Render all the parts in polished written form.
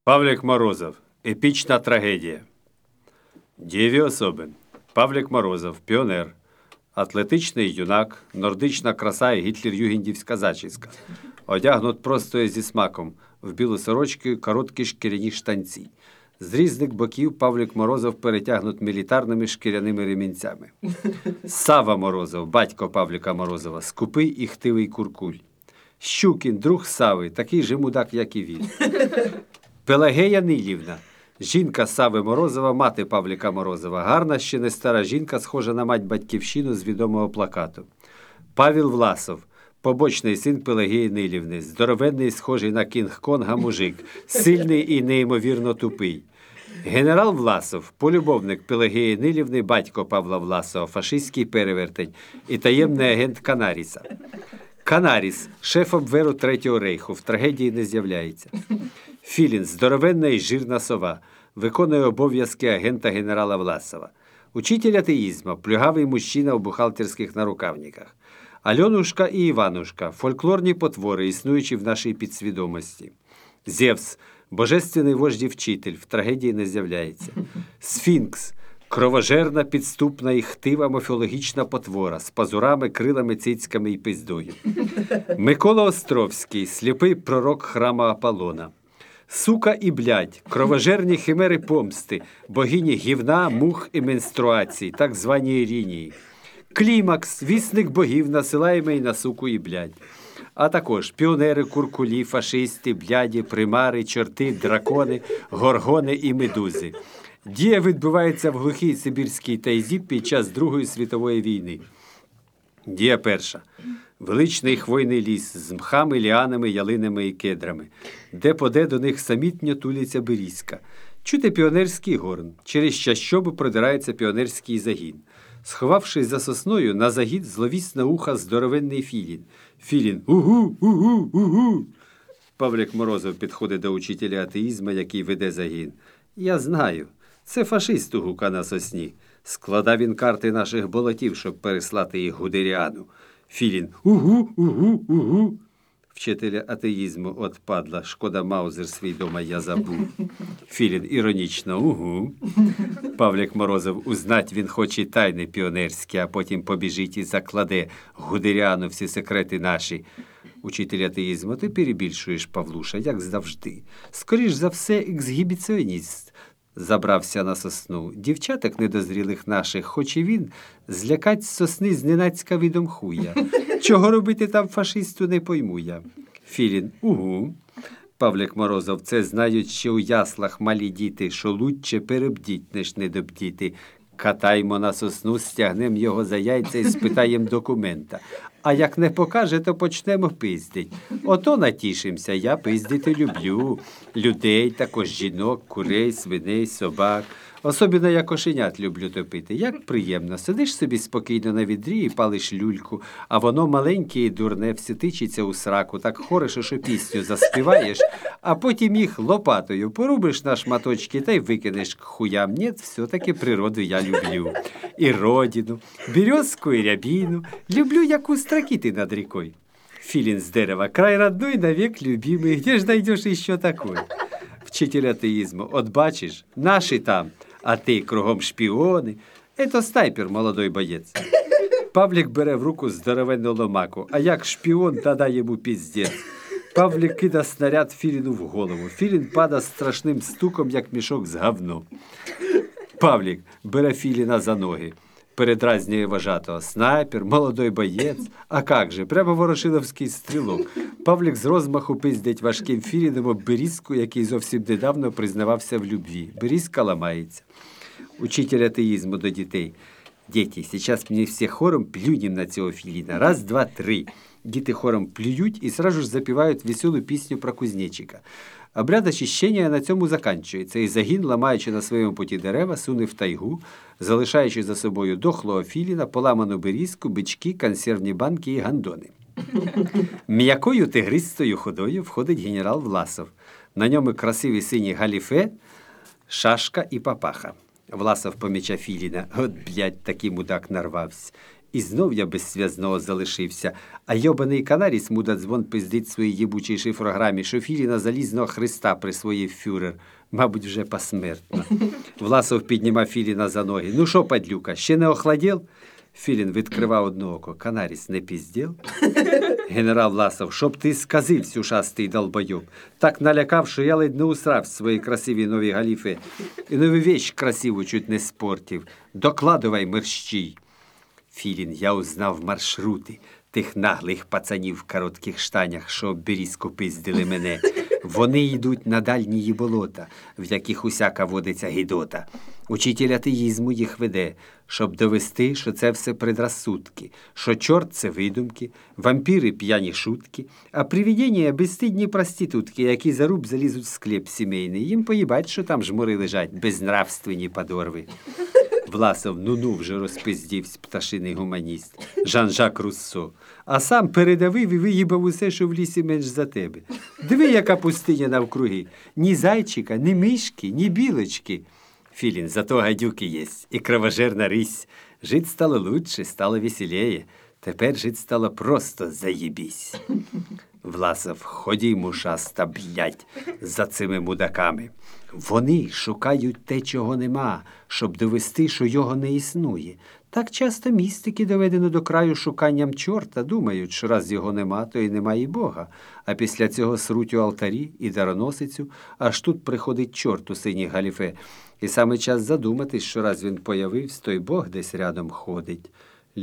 Павлік Морозов. Епічна трагедія. Дієві особи. Павлік Морозов. Піонер. Атлетичний юнак. Нордична краса і гітлер-югендівська зачіска. Одягнут просто і зі смаком. В білу сорочку і короткі шкіряні штанці. З різних боків Павлік Морозов перетягнут мілітарними шкіряними ремінцями. Сава Морозов, батько Павліка Морозова, скупий і хтивий куркуль. Щукін, друг Сави, такий же мудак, як і він. Пелагея Нилівна, жінка Сави Морозова, мати Павліка Морозова. Гарна, ще не стара жінка, схожа на мать-батьківщину з відомого плакату. Павел Власов, побочний син Пелагеї Нилівни, здоровенний, схожий на Кінг-Конга мужик, сильний і неймовірно тупий. Генерал Власов, полюбовник Пелагеї Нилівни, батько Павла Власова, фашистський перевертень і таємний агент Канаріса. Канаріс, шеф обверу Третього рейху, в трагедії не з'являється. Філін, здоровенна і жирна сова, виконує обов'язки агента генерала Власова. Учитель атеїзму, плюгавий мужчина у бухгалтерських нарукавниках. Альонушка і Іванушка, фольклорні потвори, існуючі в нашій підсвідомості. Зевс, божественний вождь і вчитель, в трагедії не з'являється. Сфінкс, кровожерна, підступна і хтива міфологічна потвора з пазурами, крилами, цицьками і пиздою. Микола Островський, сліпий пророк храму Аполлона. Сука і блядь, кровожерні химери помсти, богині гівна, мух і менструацій, так звані Іринії. Клімакс, вісник богів, насилаємий на суку і блядь. А також піонери, куркулі, фашисти, бляді, примари, чорти, дракони, горгони і медузи. Дія відбувається в глухій сибірській тайзі під час Другої світової війни. Дія перша. Величний хвойний ліс з мхами, ліанами, ялинами і кедрами. Де-поде до них самітньо туляться берізка. Чути піонерський горн. Через чащобу продирається піонерський загін. Сховавшись за сосною, на загід зловісне уха здоровенний Філін. Філін «Угу, угу, угу». Павлік Морозов підходить до учителя атеїзму, який веде загін. «Я знаю. Це фашист у гука на сосні. Складав він карти наших болотів, щоб переслати їх Гудеріану». Філін «Угу, угу, угу». Вчителя атеїзму от падла, шкода Маузер свій дома я забув. Філін іронічно «Угу». Павлік Морозов узнать він хоче тайни піонерські, а потім побіжить і закладе Гудеріану всі секрети наші. Учитель атеїзму, ти перебільшуєш, Павлуша, як завжди. Скоріш за все, ексгібіціоніст забрався на сосну. Дівчаток недозрілих наших, хоч і він, злякать з сосни зненацька відом хуя. Чого робити там фашисту, не пойму я. Філін «Угу». Павлік Морозов, це знають ще у яслах малі діти, що лучше перебдіть, неж недобдіти. Катаймо на сосну, стягнем його за яйця і спитаєм документа. А як не покаже, то почнемо пиздить. Ото натішимся, я пиздити люблю. Людей, також жінок, курей, свиней, собак. Особливо я кошенят люблю топити. Як приємно. Сидиш собі спокійно на відрі і палиш люльку, а воно маленьке і дурне, все тичиться у сраку, так хорошо, що пісню заспіваєш, а потім їх лопатою порубиш на шматочки та й викинеш к хуям. Ні, все-таки природу я люблю. І родину, березку і рябину. Люблю, як у строкіти над рікою. Філін з дерева, край родной, навек любимый, где ж найдешь еще такой? Вчитель атеїзму, от бачиш, наші там, а ти кругом шпіони. Ето снайпер, молодой боєць. Павлік бере в руку здоровенну ломаку, а як шпіон, тоді йому піздець. Павлік кида снаряд Філіну в голову. Філін пада страшним стуком, як мішок з говном. Павлік бере Філіна за ноги. Передразнює вожатого. Снайпер, молодой боєць. А как же, прямо ворошиловський стрілок. Павлік з розмаху пиздить важким Філіном об берізку, який зовсім недавно признавався в любві. Берізка ламається. Учитель атеїзму до дітей. Діти, зараз мені всі хором плюнем на цього Філіна. Раз, два, три. Діти хором плюють і сразу ж запівають веселу пісню про кузнечика. Обряд очищення на цьому закінчується, і загін, ламаючи на своєму путі дерева, суне в тайгу, залишаючи за собою дохлого Філіна, поламану берізку, бички, консервні банки і гандони. М'якою тигристою ходою входить генерал Власов. На ньому красиві сині галіфе, шашка і папаха. Власов поміча Філіна. От, блядь, такий мудак нарвався. І знов я без зв'язного залишився, а йобаний канаріс мудадзвон пиздить в своїй єбучій шифрограмі, що Філіна залізного Христа присвоїв фюрер. Мабуть, вже посмертно. Власов піднімав Філіна за ноги. Ну що, падлюка, ще не охладів? Філін відкривав одне око. Канаріс не піздів? Генерал Власов, щоб ти сказив, сюшастий долбойоб. Так налякав, що я ледь не усрав свої красиві нові галіфи. І нову вещь красиву чуть не спортив. Докладувай, мерщій. Філін, я узнав маршрути тих наглих пацанів в коротких штанях, що обберізку пиздили мене. Вони йдуть на дальні болота, в яких усяка водиться гідота. Учитель атеїзму їх веде, щоб довести, що це все предрассудки, що чорт – це видумки, вампіри – п'яні шутки, а привидення – безстидні проститутки, які за руб залізуть в склеп сімейний. Їм поїбать, що там жмури лежать, безнравственні подорви. Власов, ну вже розпиздівсь, пташиний гуманіст, Жан-Жак Руссо. А сам передавив і виїбав усе, що в лісі менш за тебе. Диви, яка пустиня навкруги. Ні зайчика, ні мишки, ні білочки. Філін, зато гадюки єсть і кровожерна рись. Жить стало лучше, стало веселее. Тепер жить стало просто заєбісь. Власов, ходім, ушаста, блядь, за цими мудаками. Вони шукають те, чого нема, щоб довести, що його не існує. Так часто містики доведено до краю шуканням чорта, думають, що раз його нема, то і нема і Бога. А після цього сруть у алтарі і дароносицю, аж тут приходить чорт у синій галіфе. І саме час задуматись, що раз він появився, то й Бог десь рядом ходить.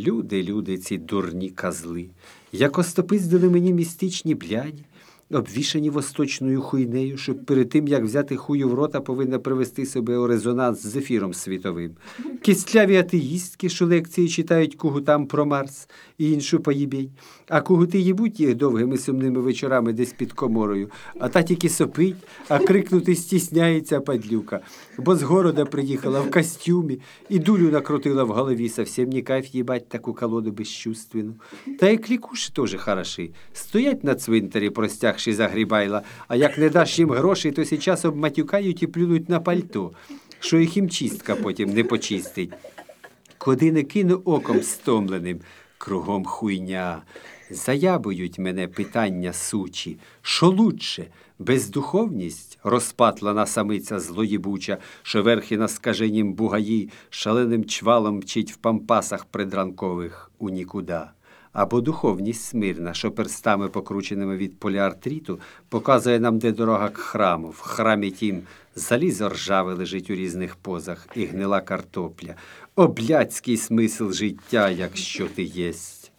Люди, ці дурні козли, як остопиздили мені містичні бляді, обвішані восточною хуйнею, щоб перед тим, як взяти хую в рота, повинна привести себе у резонанс з ефіром світовим. Кістляві атеїстки, що лекції читають кугутам про Марс і іншу поїбень, а кугути їбуть їх довгими сумними вечорами десь під коморою, а та тільки сопить, а крикнути стісняється падлюка, бо з города приїхала в костюмі і дулю накрутила в голові, совсем не кайф їбать таку колоду безчувственну. Та і клікуші теж хороші, стоять на цвинтарі, простягши за грібайла, а як не даш їм грошей, то сейчас обматюкають і плюнуть на пальто, що їх хімчистка потім не почистить. Куди не кину оком стомленим, кругом хуйня. Заябують мене питання сучі. Що лучше? Бездуховність, розпатлана самиця злоїбуча, що верхи на скаженім бугаї, шаленим чвалом мчить в пампасах предранкових у нікуда. Або духовність смирна, що перстами, покрученими від поліартриту, показує нам, де дорога к храму. В храмі тім залізо ржаве лежить у різних позах і гнила картопля. О, блядський смисл життя, якщо ти єсть.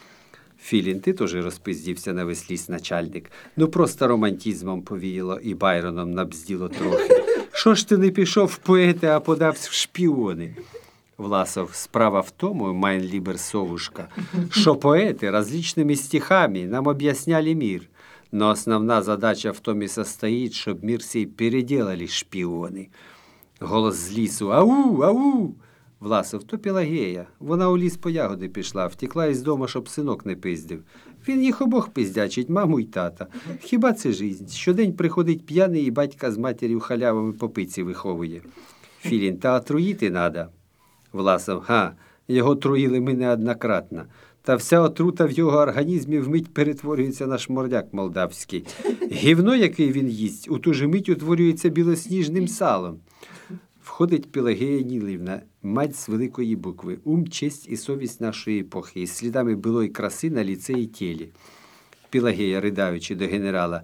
Філін, ти теж розпиздівся на весь ліс, начальник. Ну просто романтизмом повіяло і Байроном набзділо трохи. Що ж ти не пішов в поети, а подався в шпіони? Власов, справа в тому, майн лібер совушка, що поети различными стихами нам объясняли мир, но основна задача в том и состоит, щоб мир сей переделали шпіони. Голос з лісу: «Ау, ау!» Власов, то Пелагея. Вона у ліс по ягоди пішла, втекла із дому, щоб синок не пиздив. Він їх обох пиздячить, маму й тата. Хіба це жизнь? Щодень приходить п'яний і батька з матір'ю халявами по пиці виховує. Філін, та отруїти надо. Власов, його труїли ми неоднократно. Та вся отрута в його організмі вмить перетворюється на шмордяк молдавський. Гівно, який він їсть, у ту же мить утворюється білосніжним салом. Входить Пелагея Нілівна, мать з великої букви, ум, честь і совість нашої епохи, із слідами былої краси на ліце і тілі. Пелагея, ридаючи до генерала: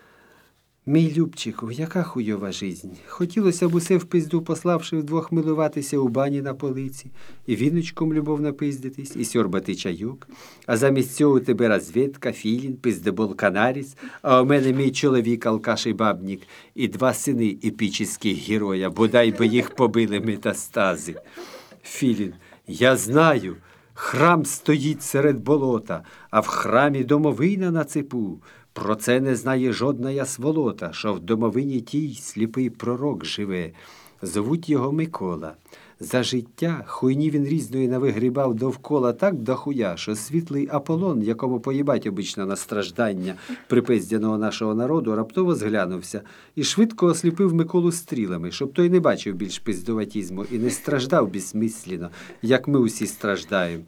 «Мій Любчику, яка хуйова жизнь. Хотілося б усе в пизду пославши вдвох милуватися у бані на полиці, і віночком любов напиздитись, і сьорбати чайок. А замість цього у тебе розвідка, Філін, пиздебол Канаріс, а у мене мій чоловік, алкаш і бабнік, і два сини епічних героя, бодай би їх побили метастази». Філін: «Я знаю, храм стоїть серед болота, а в храмі домовина на цепу. Про це не знає жодна ясволота, що в домовині тій сліпий пророк живе. Зовуть його Микола. За життя хуйні він різної навигрібав довкола так дохуя, що світлий Аполлон, якому поїбать обично на страждання припиздяного нашого народу, раптово зглянувся і швидко осліпив Миколу стрілами, щоб той не бачив більш пиздуватізму і не страждав безсмислено, як ми усі страждаємо.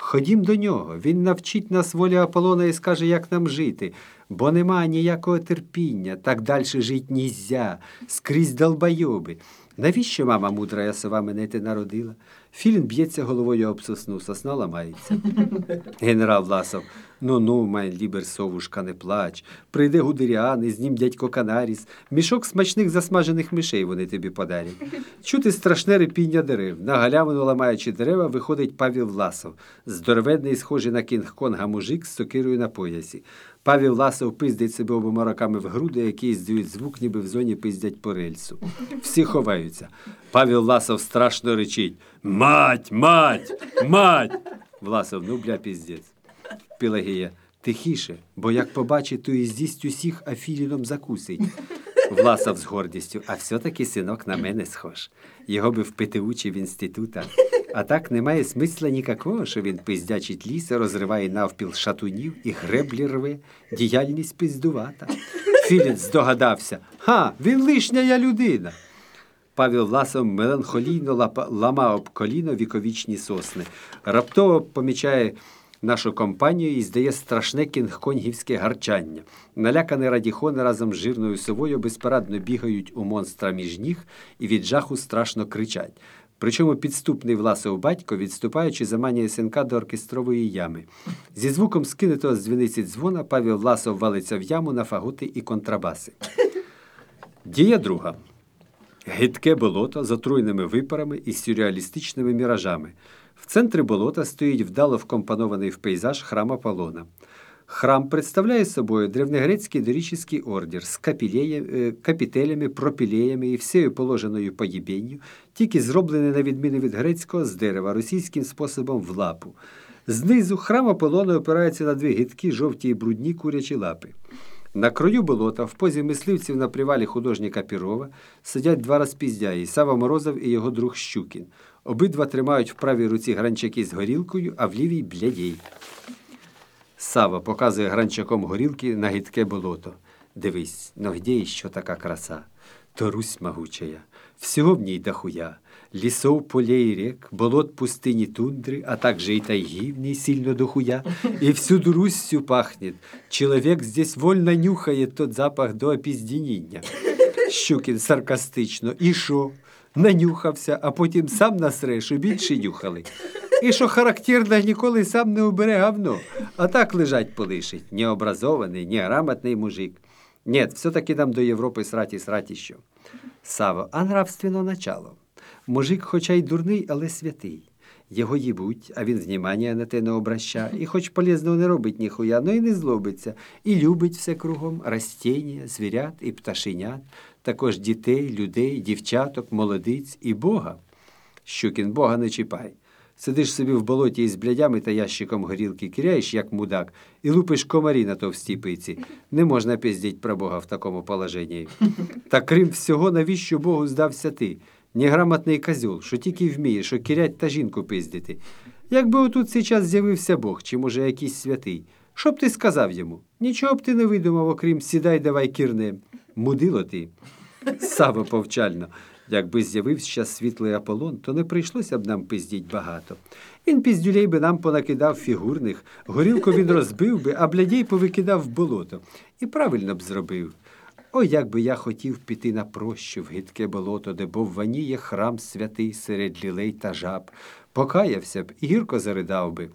Ходім до нього, він навчить нас волі Аполлона і скаже, як нам жити, бо нема ніякого терпіння, так далі жить нізя, скрізь долбойоби. Навіщо мама мудрая сова мене ти народила? Філін б'ється головою об сосну, сосна ламається. Генерал Власов: ну, май лібер, совушка, не плач. Прийде Гудеріан, із ним дядько Канаріс. Мішок смачних засмажених мишей вони тобі подарять. Чути страшне репіння дерев. На галявину, ламаючи дерева, виходить Павел Власов. Здоровенний, схожий на Кінг-Конга мужик з сокирою на поясі. Павел Власов пиздить себе обома руками в груди, які здають звук, ніби в зоні пиздять по рельсу. Всі ховаються. Павел Власов страшно речить: «Мать, мать, мать!» Власов: ну, бля, піздець. Пелагея: тихіше, бо як побачить, то і з'їсть усіх, а Філіном закусить. Власов з гордістю: а все-таки синок на мене схож. Його би в ПТУ чи в інститутах. А так немає смисла ніякого, що він пиздячить ліс, розриває навпіл шатунів і греблі рве. Діяльність пиздувата. Філін здогадався: ха, він лишня людина. Павел Власов меланхолійно лама об коліно віковічні сосни. Раптово помічає нашу компанію і здає страшне кінг-конгівське гарчання. Налякані радіхони разом з жирною совою безпорадно бігають у монстра між ніг і від жаху страшно кричать. Причому підступний Власов батько, відступаючи, заманює синка до оркестрової ями. Зі звуком скинутого з дзвіниці дзвона Павел Власов валиться в яму на фаготи і контрабаси. Дія друга. Гидке болото з отруйними випарами і сюрреалістичними міражами. В центрі болота стоїть вдало вкомпонований в пейзаж храм Аполлона. Храм представляє собою древнегрецький дорічний ордер з капітелями, пропілеями і всею положеною поєбенню, тільки зроблений, на відміну від грецького, з дерева, російським способом в лапу. Знизу храм Аполлона опирається на дві гидкі, жовті і брудні курячі лапи. На краю болота, в позі мисливців на привалі художника Пірова, сидять два розпіздяї – Сава Морозов і його друг Щукін. Обидва тримають в правій руці гранчаки з горілкою, а в лівій – блядей. Сава показує гранчаком горілки на гидке болото. Дивись, но где еще така краса? То Русь могучая, всього в ній дохуя. Лісов, полей, рек, болот, пустині, тундри, а также и тайги в ней сильно дохуя. И всюду Русью пахнет. Человек здесь вольно нюхает тот запах до опіздініння. Щукін саркастично: і шо? Нанюхався, а потім сам насре, що більше нюхали. І що характерно, ніколи сам не убере говно, а так лежать полишить. Необразований, неграмотний мужик. Нет, все-таки нам до Європи срать що. Саво: а нравственно начало. Мужик хоча й дурний, але святий. Його їбуть, а він внимання на те не обраща. І хоч полезного не робить ніхуя, но і не злобиться. І любить все кругом: растіння, звірят і пташенят, також дітей, людей, дівчаток, молодиць і Бога. Щукін: Бога не чіпай. Сидиш собі в болоті із блядями та ящиком горілки, киряєш, як мудак, і лупиш комарі на товстій пиці. Не можна пиздіть про Бога в такому положенні. Та крім всього, навіщо Богу здався ти? Неграмотний козьол, що тільки вміє, що кирять та жінку пиздити. Якби отут сейчас з'явився Бог, чи, може, якийсь святий, що б ти сказав йому? Нічого б ти не видумав, окрім «сідай, давай кірнем». Мудило ти. Саво повчально: якби з'явився світлий Аполлон, то не прийшлося б нам пиздіть багато. Він піздюлей би нам понакидав фігурних, горілку він розбив би, а блядей повикидав в болото. І правильно б зробив. О, як би я хотів піти на прощу в гидке болото, де бовваніє храм святий серед лілей та жаб. Покаявся б і гірко заридав би,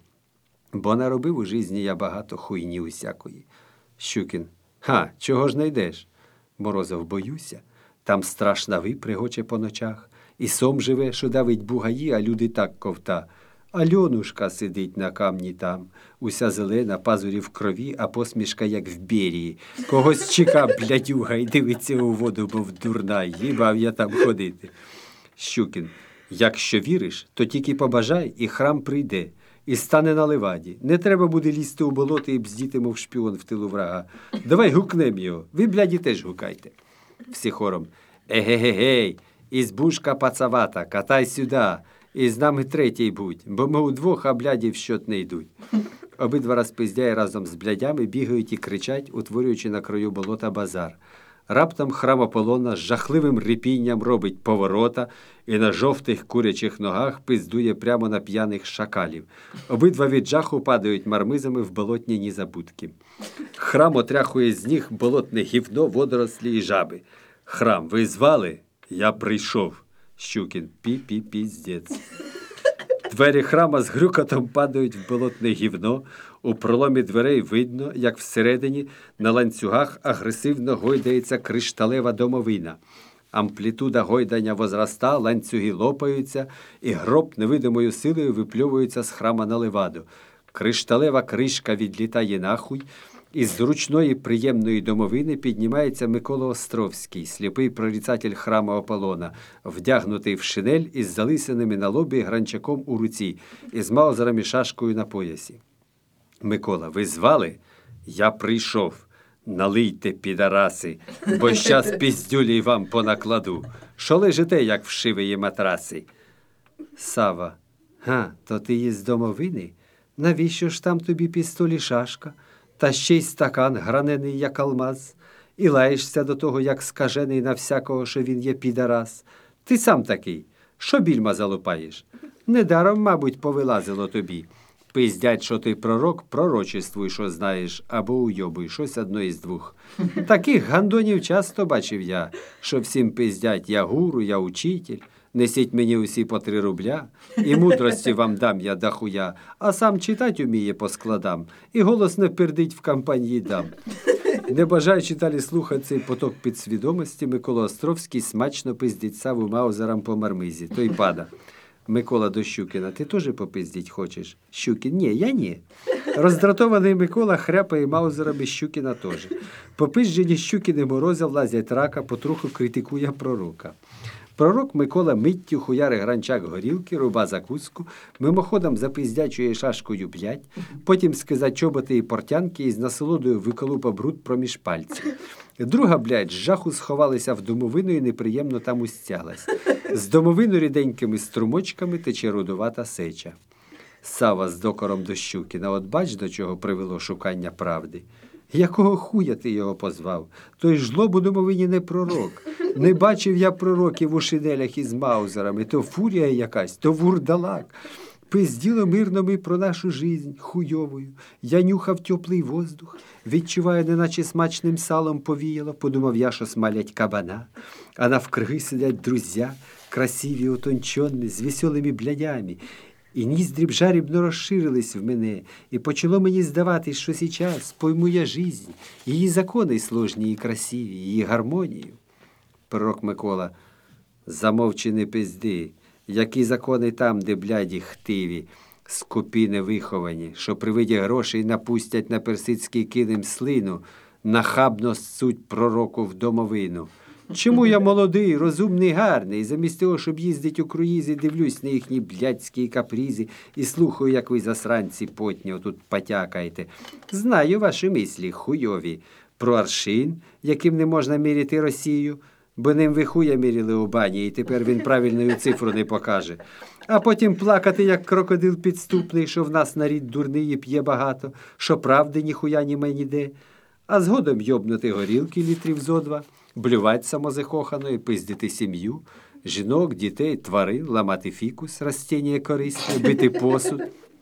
бо наробив у житті я багато хуйні усякої. Щукін: ха, чого ж не йдеш? Морозов: боюся. Там страшна випригоче по ночах, і сом живе, що давить бугаї, а люди так ковта. Альонушка сидить на камні там, уся зелена, пазурі в крові, а посмішка, як в Берії. Когось чека блядюга і дивиться у воду, бо дурна, їбав я там ходити. Щукін: якщо віриш, то тільки побажай, і храм прийде, і стане на леваді. Не треба буде лізти у болото і бздіти, мов шпіон в тилу врага. Давай гукнем його, ви, бляді, теж гукайте. Всі хором: егегегей, ізбушка пацавата, катай сюди. І з нами третій будь, бо ми удвох, а бляді в щот не йдуть. Обидва розпиздяї разом з блядями бігають і кричать, утворюючи на краю болота базар. Раптом храм Аполлона з жахливим рипінням робить поворота і на жовтих курячих ногах пиздує прямо на п'яних шакалів. Обидва від жаху падають мармизами в болотні незабудки. Храм отряхує з ніг болотне гівно, водорослі і жаби. Храм, ви звали? Я прийшов. Щукін, пі-пі-піздець. Двері храма з грюкотом падають в болотне гівно. У проломі дверей видно, як всередині на ланцюгах агресивно гойдається кришталева домовина. Амплітуда гойдання возраста, ланцюги лопаються, і гроб невидимою силою випльовується з храма на леваду. Кришталева кришка відлітає нахуй, із зручної приємної домовини піднімається Микола Островський, сліпий прорицатель храму Аполлона, вдягнутий в шинель із залисаними на лобі гранчаком у руці і з маузером і шашкою на поясі. Микола, ви звали? Я прийшов. Налийте, підараси, бо щас піздюлі вам понакладу. Що лежите, як вшивої матраси? Сава, то ти є з домовини? Навіщо ж там тобі пістолі шашка? Та ще й стакан гранений, як алмаз, і лаєшся до того, як скажений на всякого, що він є підарас. Ти сам такий, що більма залупаєш? Недаром, мабуть, повилазило тобі. Пиздять, що ти пророк, пророчествуй, що знаєш, або уйобуй, щось одно із двох. Таких гандонів часто бачив я, що всім пиздять, я гуру, я учитель. Несіть мені усі по 3 рубля, і мудрості вам дам я дохуя, а сам читать уміє по складам, і голосно пердить в кампанії дам. Не бажаючи далі слухати цей поток підсвідомості, Микола Островський смачно пиздить Саву маузером по мармизі. Той пада. Микола до Щукіна, ти теж попиздіть хочеш? Щукін, ні, я ні. Роздратований Микола хряпає маузером і Щукіна теж. Попизджені Щукін і Морозов лазять рака, потроху критикує пророка. Пророк Микола миттю хуяри гранчак горілки, руба закуску, мимоходом запиздячує шашкою 5, потім скиза чоботи і портянки і з насолодою виколупа бруд проміж пальців. Друга, з жаху сховалася в домовину і неприємно там устялась. З домовину ріденькими струмочками тече рудувата сеча. Сава з докором до Щукіна, от бач, до чого привело шукання правди. Якого хуя ти його позвав? Той жлоб у домовині не пророк. Не бачив я пророків у шинелях із маузерами. То фурія якась, то вурдалак. Пизділо мирно ми про нашу жизнь, хуйовою. Я нюхав теплий воздух, відчуваю, неначе смачним салом повіяло, подумав я, що смалять кабана. А навкруги сидять друзя, красиві, утончені, з веселими блядями. І ніздрі б жарібно розширились в мене, і почало мені здаватись, що сейчас пойму я жизнь, її закони сложні і красиві, її гармонію. Пророк Микола, замовчи, не пизди, які закони там, де бляді хтиві, скупі невиховані, що при виді грошей напустять на персидський килим слину, нахабно ссуть пророку в домовину. Чому я молодий, розумний, гарний, замість того, щоб їздить у круїзі, дивлюсь на їхні блядські капрізи і слухаю, як ви, засранці потні, отут потякаєте. Знаю ваші мислі, хуйові, про аршин, яким не можна міряти Росію, бо ним ви хуя міряли у бані, і тепер він правильною цифру не покаже. А потім плакати, як крокодил підступний, що в нас нарід дурний і п'є багато, що правди ніхуя німе ніде, а згодом йобнути горілки літрів зо 2, блювать самозахохано і пиздити сім'ю, жінок, дітей, тварин, ламати фікус, растіння корисне, бити посуд.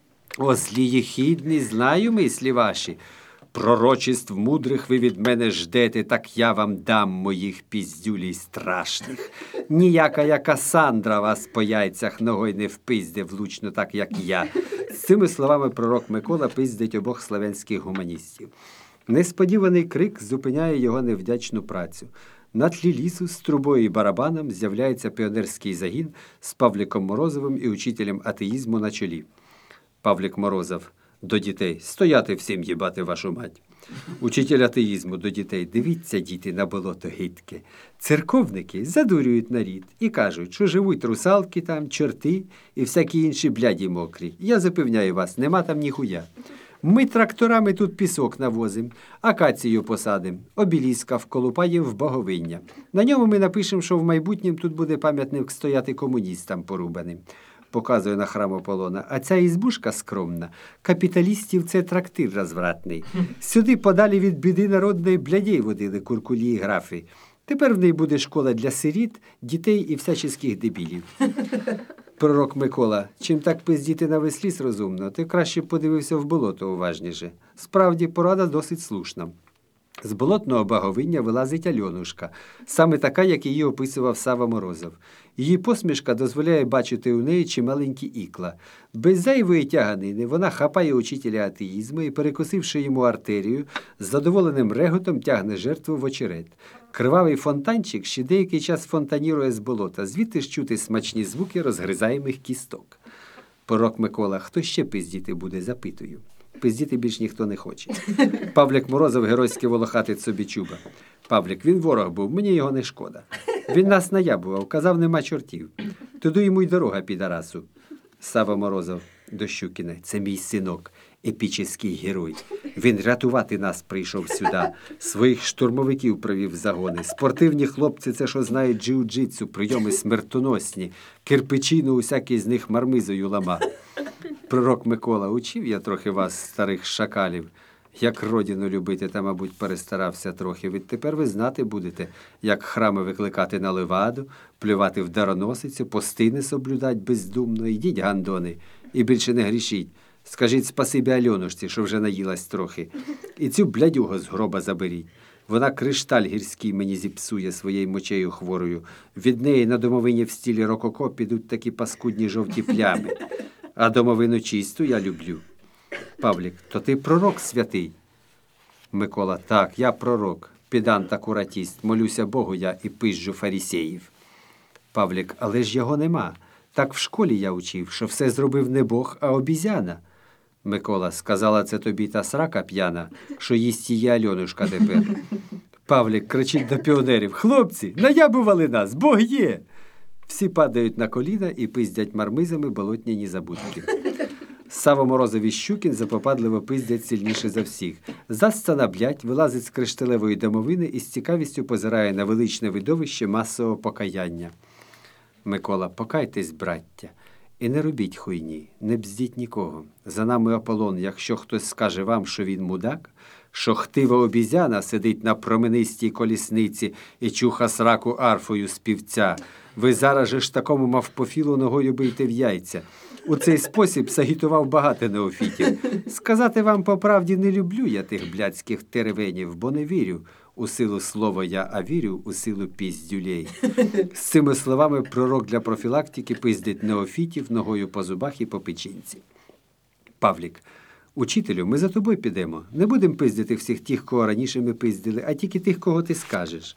О, злі єхідні, знаю мислі ваші. Пророчеств мудрих ви від мене ждете, так я вам дам моїх піздюлій страшних. Ніяка я Касандра вас по яйцях ногой не впизде влучно, так як я. З цими словами пророк Микола пиздить обох славянських гуманістів. Несподіваний крик зупиняє його невдячну працю. На тлі лісу з трубою і барабаном з'являється піонерський загін з Павліком Морозовим і учителем атеїзму на чолі. Павлік Морозов до дітей: стояти всім, їбати вашу мать. Учитель атеїзму до дітей: дивіться, діти, на болото гидке. Церковники задурюють нарід і кажуть, що живуть русалки там, чорти і всякі інші бляді мокрі. Я запевняю вас, нема там ніхуя. Ми тракторами тут пісок навозим, акацію посадим, обіліска вколупаєм в боговиння. На ньому ми напишемо, що в майбутнім тут буде пам'ятник стояти комуністам порубаним. показує на храм Аполлона, а ця ізбушка скромна. Капіталістів це трактир розвратний. Сюди подалі від біди народної блядей водили куркулі і графи. Тепер в неї буде школа для сиріт, дітей і всяческих дебілів. Пророк Микола, чим так пиздіти на весь ліс розумно, ти краще б подивився в болото уважніше. Справді, порада досить слушна. З болотного баговиння вилазить Альонушка, саме така, як її описував Сава Морозов. Її посмішка дозволяє бачити у неї чималенькі ікла. Без зайвої тяганини вона хапає учителя атеїзму і, перекусивши йому артерію, з задоволеним реготом тягне жертву в очерет. Кривавий фонтанчик ще деякий час фонтанірує з болота, звідти ж чути смачні звуки розгризаємих кісток. Пророк Микола, хто ще пиздіти буде, запитую. Пиздіти більш ніхто не хоче. Павлік Морозов геройськи волохатить собі чуба. Павлік, він ворог був, мені його не шкода. Він нас наябував, казав, нема чортів. Туди йому й дорога, підарасу. Сава Морозов до Щукіна. Це мій синок, епічний герой. Він рятувати нас прийшов сюди. Своїх штурмовиків провів в загони. Спортивні хлопці, це що знають джиу-джитсу, прийоми смертоносні. Кирпичину усякий з них мармизою лама. Пророк Микола, учив я трохи вас, старих шакалів. Як родину любити, та, мабуть, перестарався трохи. Відтепер ви знати будете, як храми викликати на леваду, плювати в дароносицю, постини соблюдать бездумно. Йдіть, гандони, і більше не грішіть. Скажіть спасибі Альонушці, що вже наїлась трохи. І цю блядюгу з гроба заберіть. Вона кришталь гірський мені зіпсує своєю мочею хворою. Від неї на домовині в стілі рококо підуть такі паскудні жовті плями. А домовину чисту я люблю. Павлік, то ти пророк святий? Микола, так, я пророк, педант акуратіст, молюся Богу я і пизжу фарисеїв. Павлік, але ж його нема. Так в школі я учив, що все зробив не Бог, а обізяна. Микола, сказала це тобі та срака п'яна, що їсть її Альонушка тепер. Павлік кричить до піонерів, хлопці, наябували нас, Бог є! Всі падають на коліна і пиздять мармизами болотняні забудки. Сава Морозов і Щукін запопадливо пиздять сильніше за всіх. Засцана блядь, вилазить з кришталевої домовини і з цікавістю позирає на величне видовище масового покаяння. Микола, покайтесь, браття, і не робіть хуйні, не бздіть нікого. За нами Аполлон, якщо хтось скаже вам, що він мудак, що хтива обізяна сидить на променистій колісниці і чуха сраку арфою співця, ви зараз же ж такому мавпофілу ногою бийте в яйця. У цей спосіб сагітував багато неофітів. Сказати вам по правді, не люблю я тих блядських теревенів, бо не вірю у силу слова я, а вірю у силу піздюлей. З цими словами пророк для профілактики пиздить неофітів ногою по зубах і по печінці. Павлік, учителю, ми за тобою підемо. Не будемо пиздити всіх тих, кого раніше ми пиздили, а тільки тих, кого ти скажеш.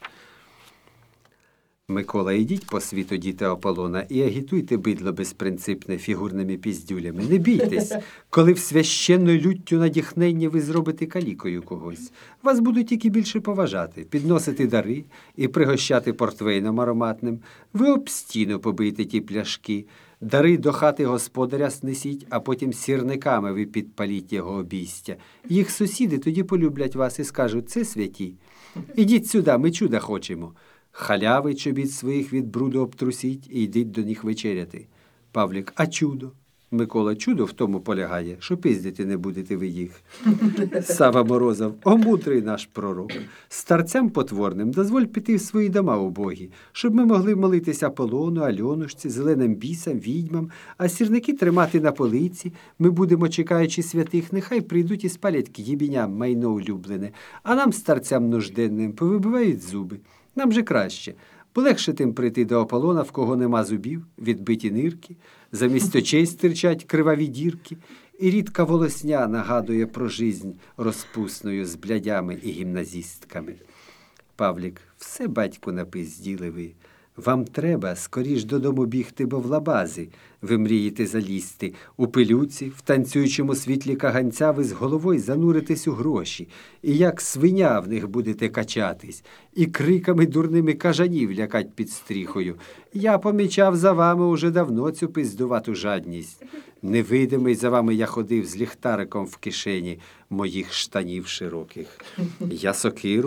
Микола, ідіть по світу, діти Аполлона, і агітуйте бидло безпринципне фігурними піздюлями. Не бійтесь, коли в священною люттю надіхнення ви зробите калікою когось. Вас будуть тільки більше поважати, підносити дари і пригощати портвейном ароматним. Ви об стіну побийте ті пляшки, дари до хати господаря снесіть, а потім сірниками ви підпаліть його обійстя. Їх сусіди тоді полюблять вас і скажуть, це святі. Ідіть сюди, ми чуда хочемо. Халяви чобіт своїх від бруду обтрусіть і йдіть до них вечеряти. Павлік, а чудо? Микола, чудо в тому полягає, що пиздити не будете ви їх. Сава Морозов, о мудрий наш пророк, старцям потворним дозволь піти в свої дома убогі, щоб ми могли молитися Аполлону, Альонушці, зеленим бісам, відьмам, а сірники тримати на полиці. Ми будемо, чекаючи святих, нехай прийдуть і спалять к їбіням майно улюблене, а нам, старцям нужденним, повибивають зуби. Нам же краще. Полегше тим прийти до Аполлона, в кого нема зубів, відбиті нирки, замість очей стирчать криваві дірки, і рідка волосня нагадує про жизнь розпусною з блядями і гімназістками. Павлік, все, батьку, напизділи ви. Вам треба скоріш додому бігти, бо в лабази ви мрієте залізти. У пилюці, в танцюючому світлі каганця ви з головою зануритесь у гроші. І як свиня в них будете качатись, і криками дурними кажанів лякать під стріхою. Я помічав за вами уже давно цю пиздувату жадність. Невидимий за вами я ходив з ліхтариком в кишені моїх штанів широких. Я сокиру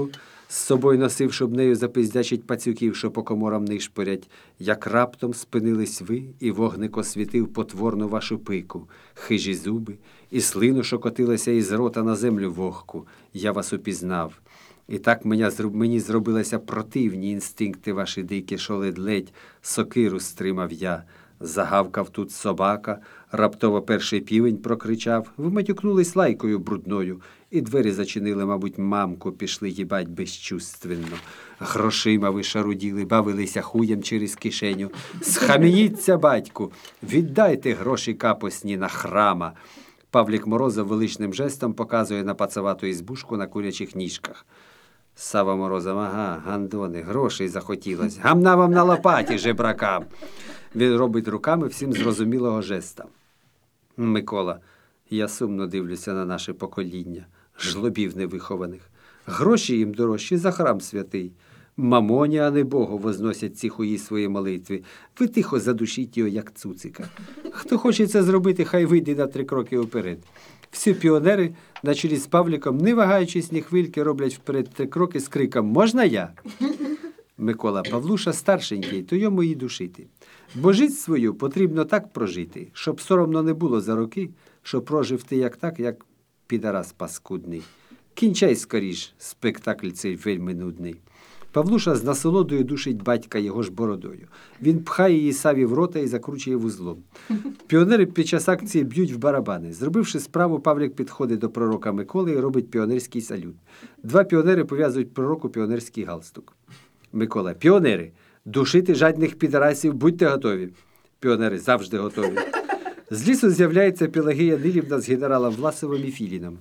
з собою носив, щоб нею запиздячить пацюків, що по коморам нишпорять, як раптом спинились ви, і вогник освітив потворну вашу пику, хижі зуби, і слину, що котилася із рота на землю вогку. Я вас упізнав. І так мені зробилися противні інстинкти ваші дикі, що ледь-ледь сокиру стримав я. Загавкав тут собака, раптово перший півень прокричав, ви матюкнулись лайкою брудною, і двері зачинили, мабуть, мамку, пішли їбать безчувственно. Грошима ви шаруділи, бавилися хуєм через кишеню. Схамініться, батьку, віддайте гроші капосні на храма. Павлік Морозов величним жестом показує на пацавату ізбушку на курячих ніжках. Сава Морозов, ага, гандони, грошей захотілось. Гамна вам на лопаті, жебракам. Він робить руками всім зрозумілого жеста. Микола, я сумно дивлюся на наше покоління, жлобів невихованих. Гроші їм дорожчі за храм святий. Мамоні, а не Богу, возносять ці хуї свої молитви. Ви тихо задушіть його, як цуцика. Хто хоче це зробити, хай вийде на 3 кроки вперед. Всі піонери, на чолі з Павліком, не вагаючись ні хвильки, роблять вперед 3 кроки з криком «Можна я?». Микола, Павлуша старшенький, то йому і душити. Бо жить свою потрібно так прожити, щоб соромно не було за роки, що прожив ти як підарас паскудний. Кінчай скоріш, спектакль цей вельми нудний. Павлуша з насолодою душить батька його ж бородою. Він пхає її Саві в рота і закручує вузлом. Піонери під час акції б'ють в барабани. Зробивши справу, Павлік підходить до пророка Миколи і робить піонерський салют. 2 піонери пов'язують пророку піонерський галстук. Микола, піонери, душити жадних підарасів, будьте готові. Піонери завжди готові. З лісу з'являється Пелагея Нилівна з генералом Власовим і Філіном.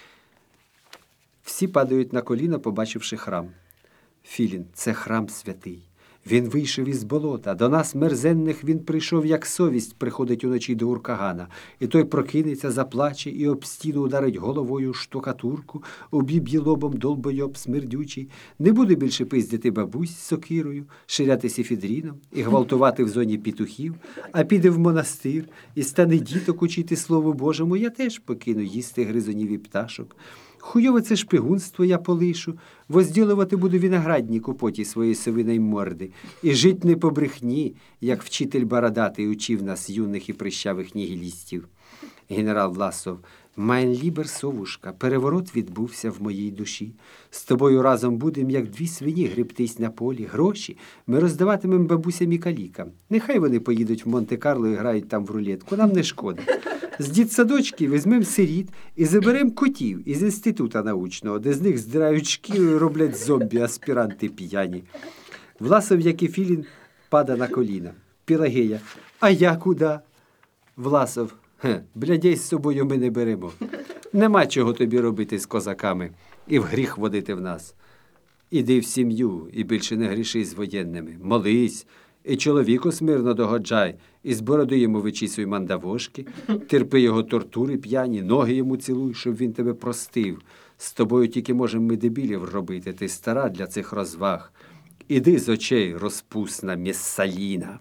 Всі падають на коліна, побачивши храм. Філін, це храм святий. Він вийшов із болота. До нас, мерзенних, він прийшов, як совість приходить уночі до Уркагана. І той прокинеться, заплаче і об стіну ударить головою штукатурку, обіб'є лобом долбойоб смердючий. Не буде більше пиздити бабусь з сокирою, ширяти сифідріном і гвалтувати в зоні петухів, а піде в монастир і стане діток учити Слову Божому. Я теж покину їсти гризунів і пташок. Хуйове це шпигунство я полишу, возділувати буду виноградник у поті своєї совиної морди, і жить не по брехні, як вчитель Бородатий учив нас, юних і прищавих нігілістів. Генерал Власов, «Майн лібер, совушка, переворот відбувся в моїй душі. З тобою разом будем, як 2 свині, гребтись на полі. Гроші ми роздаватимем бабусям і калікам. Нехай вони поїдуть в Монте-Карло і грають там в рулетку, нам не шкода. З дитсадочки візьмем сиріт і заберем котів із інститута научного, де з них здирають шкіру і роблять зомбі-аспіранти п'яні». Власов, як і Філін, пада на коліна. Пелагея, а я куди? Власов, блядей з собою ми не беремо. Нема чого тобі робити з козаками і в гріх водити в нас. Іди в сім'ю і більше не гріши з воєнними. Молись, і чоловіку смирно догоджай, і з бороди йому вичісуй мандавошки, терпи його тортури п'яні, ноги йому цілуй, щоб він тебе простив. З тобою тільки можемо ми дебілів робити, ти стара для цих розваг. Іди з очей, розпусна Месаліна.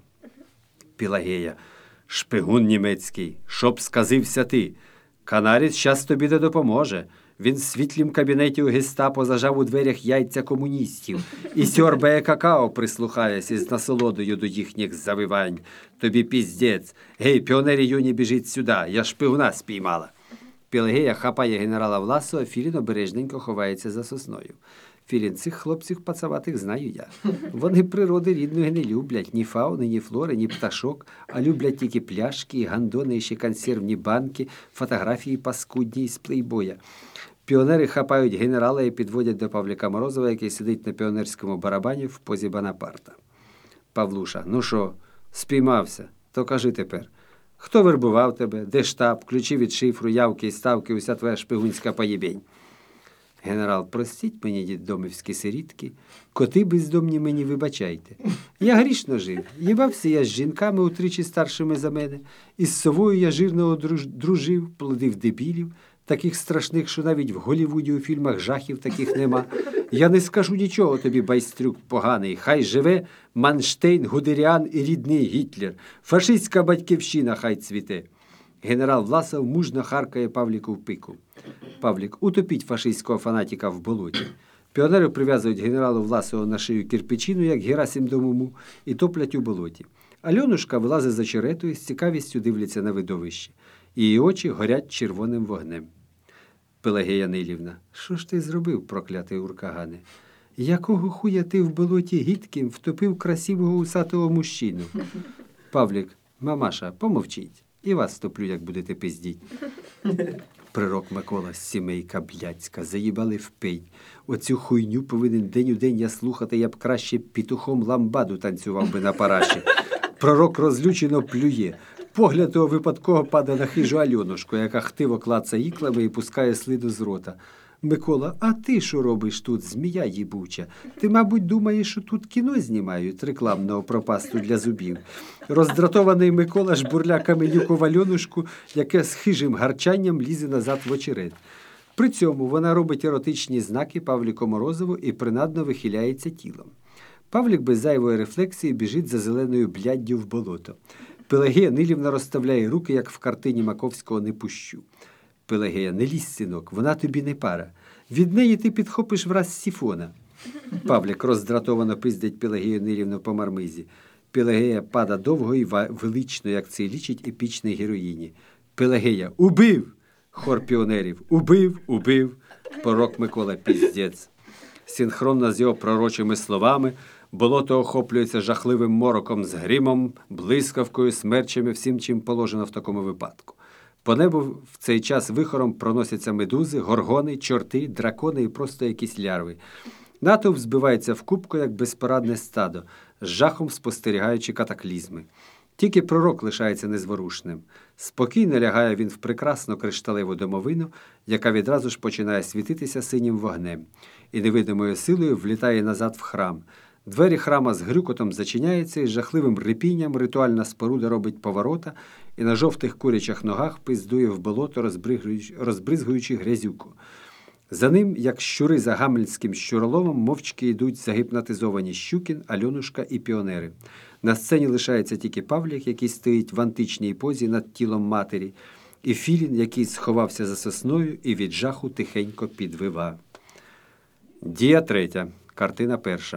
Пелагея, шпигун німецький, щоб сказився ти. Канарець щас тобі не допоможе. Він в світлім кабінеті у гестапо зажав у дверях яйця комуністів і сьорбає какао, прислухаясь із насолодою до їхніх завивань. Тобі піздець. Гей, піонері юні, біжіть сюди, я шпигуна спіймала. Пелагея хапає генерала Власова, Філін обережненько ховається за сосною. Філін, цих хлопців пацаватих знаю я. Вони природи рідної не люблять, ні фауни, ні флори, ні пташок, а люблять тільки пляшки, і гандони, і ще консервні банки, фотографії паскудні з плейбоя. Піонери хапають генерала і підводять до Павліка Морозова, який сидить на піонерському барабані в позі Бонапарта. Павлуша, ну що, спіймався? То кажи тепер. Хто вербував тебе? Де штаб? Ключі від шифру, явки і ставки, уся твоя шпигунська поєбень. Генерал, простіть мені, діддомівські сирітки, коти бездомні мені вибачайте. Я грішно жив, їбався я з жінками утричі старшими за мене, із совою я жирного дружив, плодив дебілів, таких страшних, що навіть в Голлівуді у фільмах жахів таких нема. Я не скажу нічого тобі, байстрюк поганий, хай живе Манштейн, Гудеріан і рідний Гітлер, фашистська батьківщина хай цвіте. Генерал Власов мужно харкає Павліку в пику. Павлік, утопіть фашистського фанатика в болоті. Піонери прив'язують генералу Власову на шию кирпичину, як Герасим до Муму, і топлять у болоті. Альонушка вилазить за черетою, з цікавістю дивляться на видовище. Її очі горять червоним вогнем. Пелагея Нилівна: що ж ти зробив, проклятий уркагане? Якого хуя ти в болоті гідким втопив красивого усатого мужчину? Павлік: мамаша, помовчіть, і вас стоплю, як будете пиздіть. Прирок Микола: сімейка блядська, заїбали впить. Оцю хуйню повинен день у день я слухати, я б краще пітухом ламбаду танцював би на параші. Пророк розлючено плює. Погляд того випадково падає на хижу Альонушку, яка хтиво клацає іклами і пускає слину з рота. Микола: а ти що робиш тут, змія їбуча? Ти, мабуть, думаєш, що тут кіно знімають рекламного пропасту для зубів. Роздратований Микола жбурля каменюку в Альонушку, яке з хижим гарчанням лізе назад в очерет. При цьому вона робить еротичні знаки Павліку Морозову і принадно вихиляється тілом. Павлік без зайвої рефлексії біжить за зеленою бляддю в болото. Пелагея Нилівна розставляє руки, як в картині Маковського «Не пущу». Пелагея: не лізь, синок, вона тобі не пара. Від неї ти підхопиш враз з сіфона. Павлік роздратовано пиздить Пелагею Нилівну по мармизі. Пелагея пада довго і велично, як це лічить епічній героїні. Пелагея: убив! Хор піонерів: убив, убив. Пророк Микола: піздець. Синхронно з його пророчими словами болото охоплюється жахливим мороком з гримом, блискавкою, смерчами, всім, чим положено в такому випадку. По небу в цей час вихором проносяться медузи, горгони, чорти, дракони і просто якісь лярви. Натовп збивається в купку, як безпорадне стадо, з жахом спостерігаючи катаклізми. Тільки пророк лишається незворушним. Спокійно лягає він в прекрасну кришталеву домовину, яка відразу ж починає світитися синім вогнем, і невидимою силою влітає назад в храм. Двері храма з грюкотом зачиняються, і з жахливим рипінням ритуальна споруда робить поворота, і на жовтих курячих ногах пиздує в болото, розбризгуючи грязюку. За ним, як щури за гамельським щуроломом, мовчки йдуть загіпнотизовані Щукін, Альонушка і піонери. На сцені лишається тільки Павлік, який стоїть в античній позі над тілом матері, і Філін, який сховався за сосною і від жаху тихенько підвива. Дія третя. Картина перша.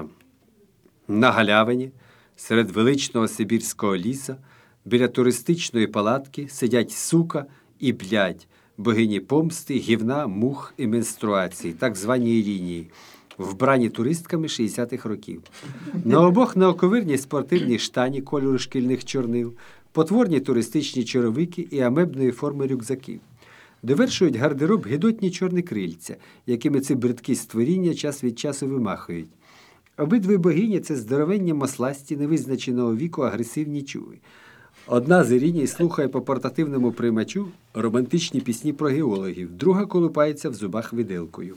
На галявині, серед величного сибірського ліса, біля туристичної палатки сидять сука і блядь, богині помсти, гівна, мух і менструації, так звані лінії, вбрані туристками 60-х років. На обох неоковирні спортивні штані кольору шкільних чорнил, потворні туристичні черевики і амебної форми рюкзаків. Довершують гардероб гидотні чорні крильця, якими ці бридкі створіння час від часу вимахують. Обидві богині – це здоровенні масласті невизначеного віку агресивні чуви. Одна з Іріній слухає по портативному приймачу романтичні пісні про геологів, друга колупається в зубах виделкою.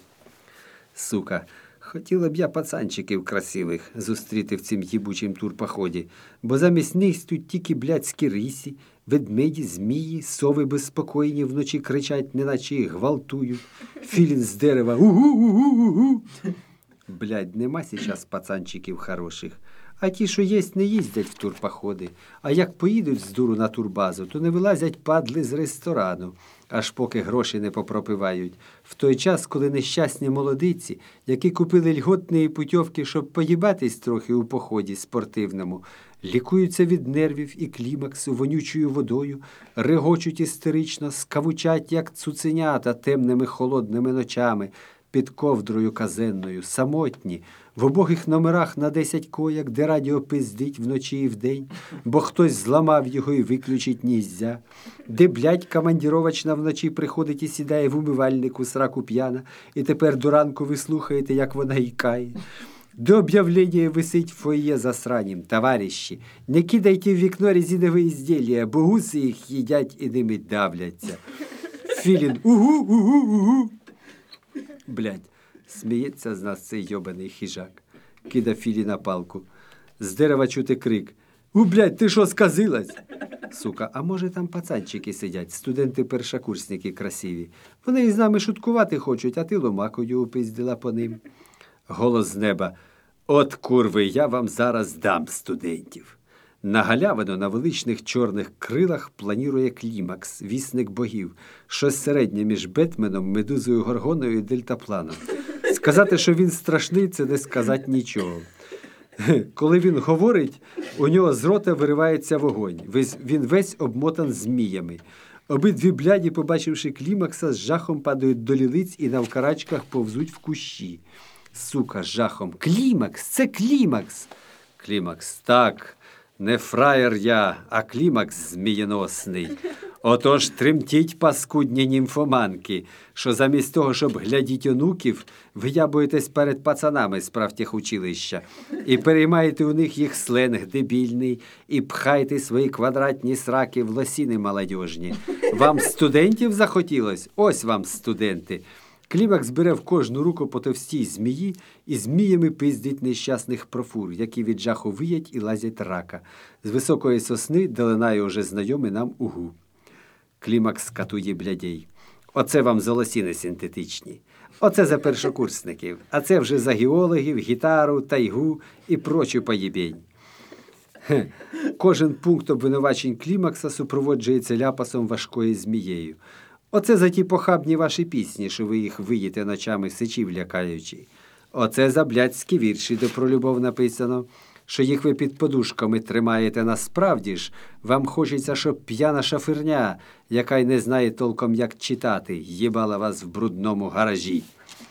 Сука, хотіла б я пацанчиків красивих зустріти в цім їбучім турпоході, бо замість них тут тільки блядські рисі, ведмеді, змії, сови безспокійні вночі кричать, неначе їх гвалтують. Філін з дерева: угу-угу-угу. Блядь, нема сейчас пацанчиків хороших. А ті, що єсть, не їздять в турпоходи. А як поїдуть з дуру на турбазу, то не вилазять падли з ресторану, аж поки гроші не попропивають. В той час, коли нещасні молодиці, які купили льготні путівки, щоб поїбатись трохи у поході спортивному, лікуються від нервів і клімаксу вонючою водою, регочуть істерично, скавучать, як цуценята, темними холодними ночами, під ковдрою казенною, самотні, в обох номерах на 10 кояк, де радіо пиздить вночі і вдень, бо хтось зламав його і виключить ніззя, де, блядь, командіровочна вночі приходить і сідає в умивальнику сраку п'яна, і тепер до ранку ви слухаєте, як вона ікає. До об'явлення висить в фойє засранім: товариші, не кидайте в вікно резинові ізділля, бо гуси їх їдять і ними давляться. Філін: угу-угу-угу. Блядь, сміється з нас цей йобаний хижак. Кида Філіна палку. З дерева чути крик: блядь, ти що, сказилась? Сука, а може там пацанчики сидять, студенти-першокурсники красиві. Вони із нами шуткувати хочуть, а ти ломакою упиздила по ним. Голос з неба: от курви, я вам зараз дам студентів. На галявину на величних чорних крилах планірує клімакс, вісник богів, щось середнє між Бетменом, Медузою Горгоною і Дельтапланом. З Сказати, що він страшний, це не сказати нічого. Коли він говорить, у нього з рота виривається вогонь. Він весь обмотан зміями. Обидві бляді, побачивши Клімакса, з жахом падають до лілиць і навкарачках повзуть в кущі. Сука, з жахом. Клімакс! Це Клімакс! Клімакс. Так, не фраєр я, а Клімакс змієносний. Отож тремтіть, паскудні німфоманки, що замість того, щоб глядіть онуків, виябуєтесь перед пацанами з правтехучилища і переймаєте у них їх сленг дебільний і пхайте свої квадратні сраки в лосіни молодіжні. Вам студентів захотілось? Ось вам студенти. Клімакс бере в кожну руку по товстій змії і зміями пиздить нещасних профур, які від жаху виять і лазять рака. З високої сосни долинає уже знайомий нам угу. Клімакс катує блядей. Оце вам золосіни синтетичні. Оце за першокурсників. А це вже за геологів, гітару, тайгу і прочу поєбень. Кожен пункт обвинувачень Клімакса супроводжується ляпасом важкої змією. Оце за ті похабні ваші пісні, що ви їх виїте ночами сичів лякаючи. Оце за блядські вірші, де про любов написано, що їх ви під подушками тримаєте насправді ж, вам хочеться, щоб п'яна шафирня, яка й не знає толком, як читати, їбала вас в брудному гаражі.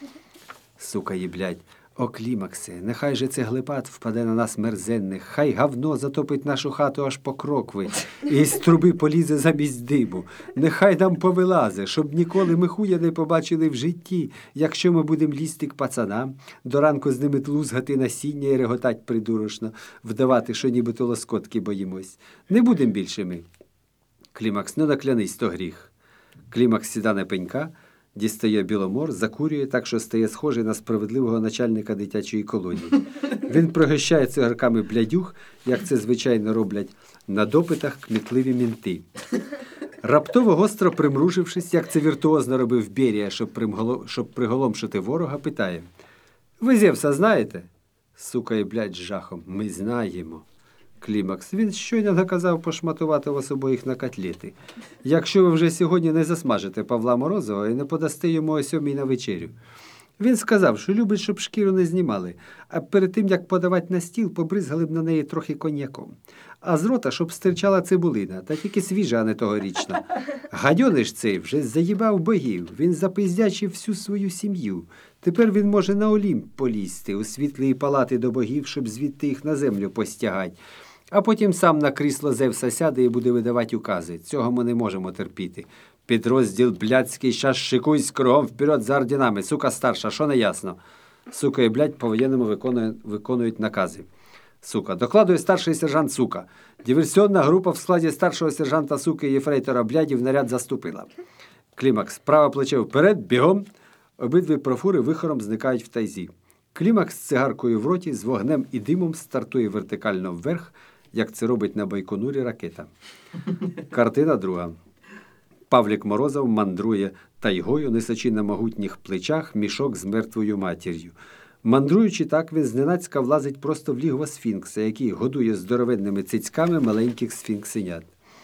Сука їблядь. О, Клімаксе, нехай же цеглепад впаде на нас мерзенних, хай гавно затопить нашу хату аж по крокви, і з труби полізе замість диму. Нехай нам повилазе, щоб ніколи ми хуя не побачили в житті, якщо ми будемо лізти к пацанам, до ранку з ними тлузгати насіння і реготать придурочно, вдавати, що нібито лоскотки боїмось. Не будемо більше ми. Клімакс, ну наклянись, то гріх. Клімакс сіда на пенька, дістає біломор, закурює так, що стає схожий на справедливого начальника дитячої колонії. Він пригощає цигарками блядюх, як це звичайно роблять на допитах кмітливі мінти. Раптово гостро примружившись, як це віртуозно робив Берія, щоб приголомшити ворога, питає: «Ви Зевса знаєте?» Сукає, блядь, з жахом: «Ми знаємо». Клімакс. Він щойно наказав пошматувати вас обоїх на котлети. Якщо ви вже сьогодні не засмажите Павла Морозова і не подасте йому о 7-й на вечерю. Він сказав, що любить, щоб шкіру не знімали, а перед тим, як подавати на стіл, побризгали б на неї трохи коньяком. А з рота, щоб стирчала цибулина, та тільки свіжа, а не тогорічна. Гадьониш цей вже заїбав богів, він запиздячив всю свою сім'ю. Тепер він може на Олімп полізти, у світлі палати до богів, щоб звідти їх на землю постягати. А потім сам на крісло Зевса сяде і буде видавати укази. Цього ми не можемо терпіти. Підрозділ блядський, щас шикуйсь кругом вперед за орденами. Сука старша, що не ясно? Сука і блядь по-воєнному виконують накази. Сука. Докладує старший сержант Сука. Диверсіонна група в складі старшого сержанта Суки і єфрейтора Бляді в наряд заступила. Клімакс. Праве плече вперед, бігом. Обидві профури вихором зникають в тайзі. Клімакс з цигаркою в роті, з вогнем і димом стартує вертикально вверх, як це робить на Байконурі ракета. Картина друга. Павлік Морозов мандрує тайгою, несучи на могутніх плечах мішок з мертвою матір'ю. Мандруючи так, він зненацька влазить просто в лігво сфінкса, який годує здоровенними цицьками маленьких сфінксенят.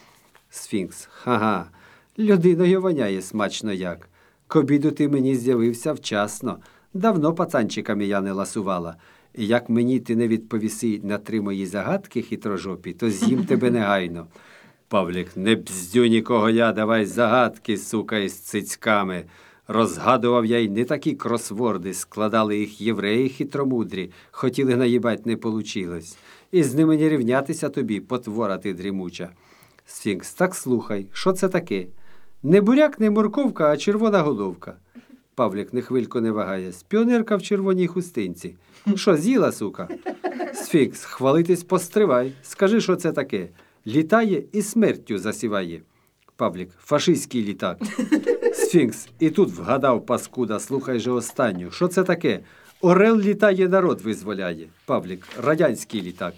Сфінкс. Ха-га, людиною воняє смачно як. К обіду ти мені з'явився вчасно. Давно пацанчиками я не ласувала. І як мені ти не відповіси на 3 мої загадки хитрожопі, то з'їм тебе негайно. Павлік, не бздю нікого я, давай загадки, сука, із цицьками. Розгадував я й не такі кросворди, складали їх євреї хитромудрі, хотіли наїбать, не получилось. І з ними не рівнятися тобі, потвора ти дрімуча. Сфінкс, так слухай, що це таке? Не буряк, не морковка, а червона головка. Павлік не хвильку не вагає. Піонерка в червоній хустинці. Що, з'їла, сука? Сфінкс, хвалитись постривай. Скажи, що це таке? Літає і смертю засіває. Павлік, фашистський літак. Сфінкс, і тут вгадав, паскуда, слухай же останню. Що це таке? Орел літає, народ визволяє. Павлік, радянський літак.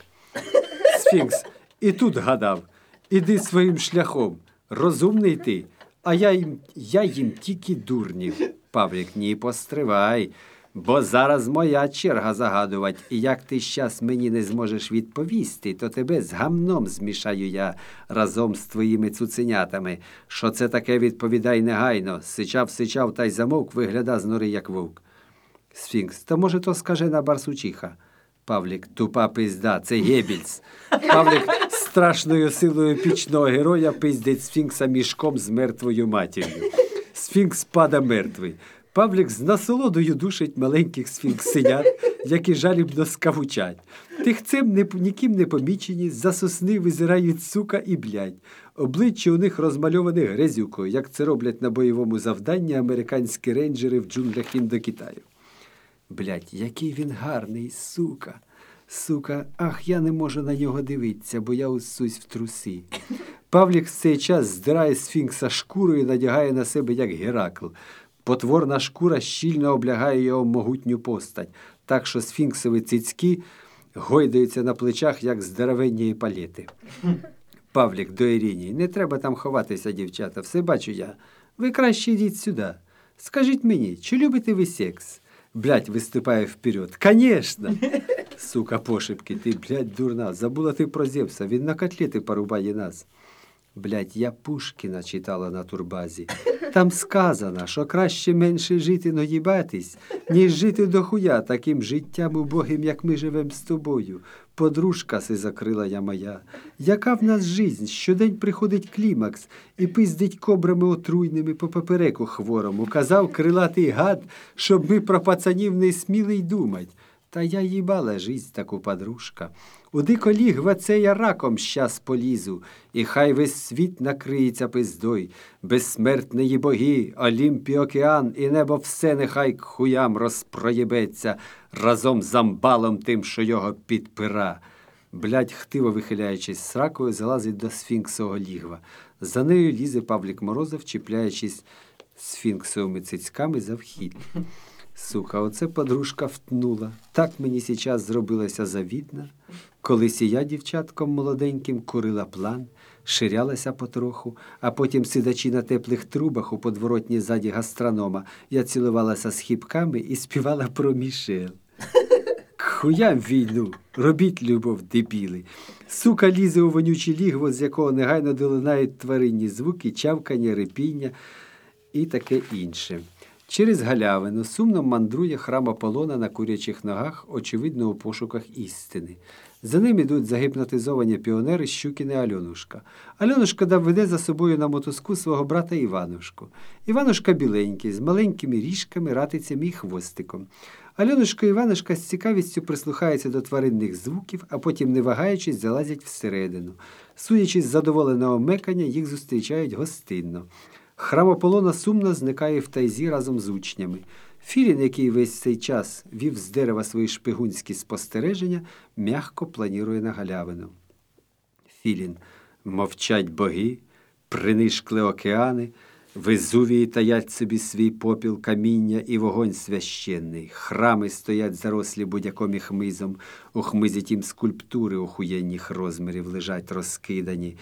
Сфінкс, і тут гадав. Іди своїм шляхом. Розумний ти, а я їм тільки дурнів. Павлік, ні, постривай, бо зараз моя черга загадувати, і як ти щас мені не зможеш відповісти, то тебе з гамном змішаю я разом з твоїми цуценятами. Що це таке, відповідай негайно. Сичав, та й замовк, вигляда з нори, як вовк. Сфінкс. Та може то скажена барсучиха. Павлік. Тупа пизда, це Геббельс. Павлік страшною силою епічного героя пиздить Сфінкса мішком з мертвою матір'ю. Сфінкс пада мертвий. Павлік з насолодою душить маленьких сфінксенят, які жалібно скавучать. Тихцем ніким не помічені, з-за сосни визирають сука і блядь. Обличчя у них розмальоване грязюкою, як це роблять на бойовому завданні американські рейнджери в джунглях Індокитаю. Блядь, який він гарний, сука. Сука, ах, я не можу на нього дивитися, бо я усусь в труси. Павлік в цей час здирає Сфінкса шкуру і надягає на себе, як Геракл. Потворна шкура щільно облягає його могутню постать, так що сфінксові цицьки гойдаються на плечах, як здоровенні палети. Павлік до Іринії. Не треба там ховатися, дівчата, все бачу я. Ви краще йдіть сюди. Скажіть мені, чи любите ви секс? Блядь, виступає вперед. Конечно! Сука, пошепки, ти, блядь, дурна. Забула ти про Зевса, він на котлети порубає нас. Блядь, я Пушкіна читала на турбазі. Там сказано, що краще менше жити, но їбатись, ніж жити до хуя таким життям убогим, як ми живем з тобою. Подружка си закрила я моя. Яка в нас жизнь? Щодень приходить клімакс і пиздить кобрами отруйними по попереку хворому. Казав крилатий гад, щоб ми про пацанів не сміли й думать. Та я їбала жизнь таку, подружка. У диколігва це я раком щас полізу, і хай весь світ накриється пиздой. Безсмертні боги, Олімп і океан, і небо все нехай к хуям розпроєбеться разом з амбалом тим, що його підпира. Блядь, хтиво вихиляючись сракою, залазить до сфінксового лігва. За нею лізе Павлік Морозов, чіпляючись сфінксовими цицьками за вхід. Сука, оце подружка втнула. Так мені сейчас зробилася завідна. Колись і я дівчатком молоденьким курила план, ширялася потроху, а потім, сидячи на теплих трубах у подворотні ззаді гастронома, я цілувалася з хіпками і співала про Мішел. К хуям війну, робіть любов, дебіли. Сука лізе у вонюче лігво, з якого негайно долинають тваринні звуки, чавкання, рипіння і таке інше. Через галявину сумно мандрує храм Аполлона на курячих ногах, очевидно, у пошуках істини. За ним ідуть загіпнотизовані піонери Щукін і Альонушка. Альонушка веде за собою на мотузку свого брата Іванушку. Іванушка біленький, з маленькими ріжками, ратицями і хвостиком. Альонушка і Іванушка з цікавістю прислухаються до тваринних звуків, а потім, не вагаючись, залазять всередину. Суючись з задоволеного мекання, їх зустрічають гостинно. Храм Аполлона сумно зникає в тайзі разом з учнями. Філін, який весь цей час вів з дерева свої шпигунські спостереження, м'яко планірує на галявину. Філін. Мовчать боги, принишкли океани, Везувії таять собі свій попіл, каміння і вогонь священний. Храми стоять зарослі будь-яком і хмизом. У хмизі тім скульптури охуєнних розмірів лежать розкидані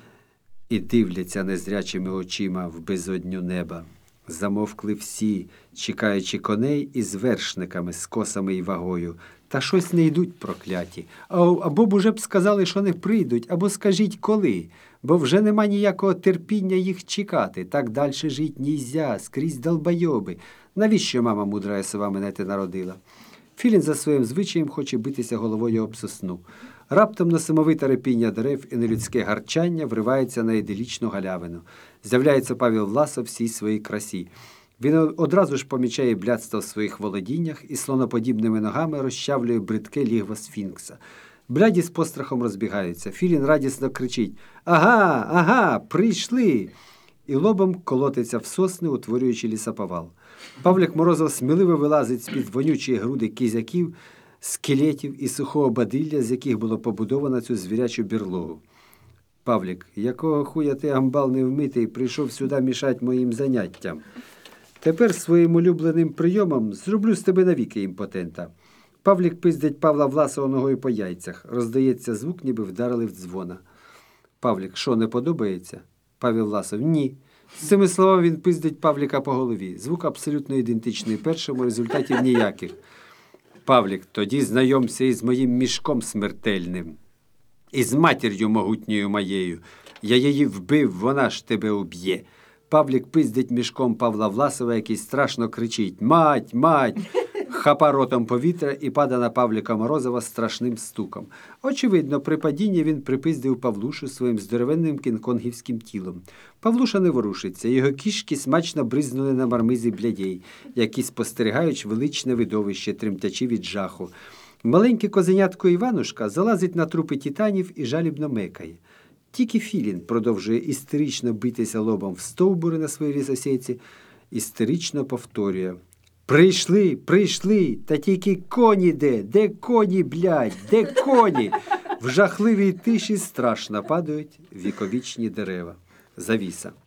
і дивляться незрячими очима в безодню неба. Замовкли всі, чекаючи коней із вершниками, з косами і вагою. Та щось не йдуть прокляті. Або б уже б сказали, що не прийдуть, або скажіть коли, бо вже нема ніякого терпіння їх чекати. Так далі жить нізя, скрізь долбойоби. Навіщо мама мудра сова мене те народила? Філін за своїм звичаєм хоче битися головою об сосну. Раптом несамовите репіння дерев і нелюдське гарчання вривається на іделічну галявину. З'являється Павел Власов в всій своїй красі. Він одразу ж помічає блядство в своїх володіннях і слоноподібними ногами розчавлює бридке лігво сфінкса. Бляді з пострахом розбігаються. Філін радісно кричить: «Ага, ага, прийшли!» і лобом колотиться в сосни, утворюючи лісоповал. Павлік Морозов сміливо вилазить з-під вонючої груди кізяків, скелетів і сухого бадилля, з яких було побудовано цю звірячу бірлогу. «Павлік, якого хуя ти, амбал невмитий, прийшов сюди мішати моїм заняттям? Тепер своїм улюбленим прийомом зроблю з тебе навіки імпотента». Павлік пиздить Павла Власова ногою по яйцях. Роздається звук, ніби вдарили в дзвона. «Павлік, що, не подобається?» Павел Власов: «Ні». З цими словами він пиздить Павліка по голові. Звук абсолютно ідентичний першому, результатів ніяких. «Павлік, тоді знайомся із моїм мішком смертельним. Із матір'ю могутньою моєю. Я її вбив, вона ж тебе уб'є». Павлік пиздить мішком Павла Власова, який страшно кричить: «Мать, мать!» хапа ротом повітря і падає на Павліка Морозова страшним стуком. Очевидно, при падінні він припиздив Павлушу своїм здоровенним кінг-конгівським тілом. Павлуша не ворушиться, його кішки смачно бризнули на мармизі блядей, які спостерігають величне видовище, тремтячи від жаху. Маленьке козенятко Іванушка залазить на трупи титанів і жалібно мекає. Тільки Філін продовжує істерично битися лобом в стовбури на своїй лісосіці, істерично повторює: «Прийшли, прийшли, та тільки коні де коні, блядь, де коні?» В жахливій тиші страшно падають віковічні дерева. Завіса.